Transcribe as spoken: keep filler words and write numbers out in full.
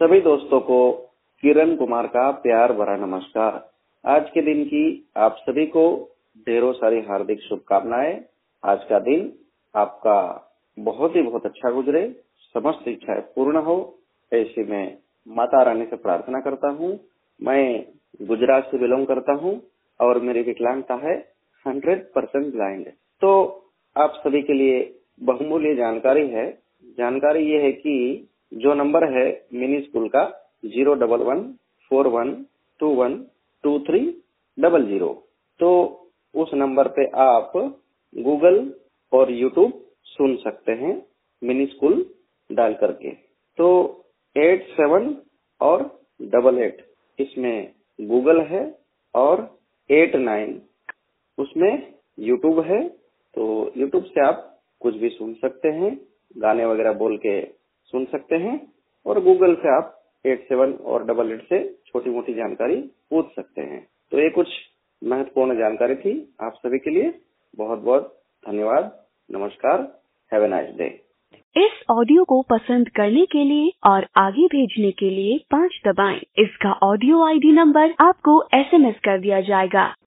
सभी दोस्तों को किरण कुमार का प्यार भरा नमस्कार। आज के दिन की आप सभी को ढेरों सारी हार्दिक शुभकामनाएं। आज का दिन आपका बहुत ही बहुत अच्छा गुजरे, समस्त इच्छाएं पूर्ण हो, ऐसे में माता रानी से प्रार्थना करता हूँ। मैं गुजरात से बिलोंग करता हूँ और मेरी विकलांगता है हंड्रेड परसेंट ब्लाइंड। तो आप सभी के लिए बहुमूल्य जानकारी है। जानकारी ये है कि जो नंबर है मिनी स्कूल का zero double one four one two one two three double zero, तो उस नंबर पे आप गूगल और यूट्यूब सुन सकते हैं मिनी स्कूल डाल करके। तो एट सेवन और डबल एट इसमें गूगल है और एट नाइन उसमें यूट्यूब है। तो यूट्यूब से आप कुछ भी सुन सकते हैं, गाने वगैरह बोल के सुन सकते हैं, और गूगल से आप एट सेवन और डबल एट से छोटी मोटी जानकारी पूछ सकते हैं। तो ये कुछ महत्वपूर्ण जानकारी थी आप सभी के लिए। बहुत बहुत धन्यवाद। नमस्कार। Have a nice day. इस ऑडियो को पसंद करने के लिए और आगे भेजने के लिए पाँच दबाएं। इसका ऑडियो आईडी नंबर आपको एसएमएस कर दिया जाएगा।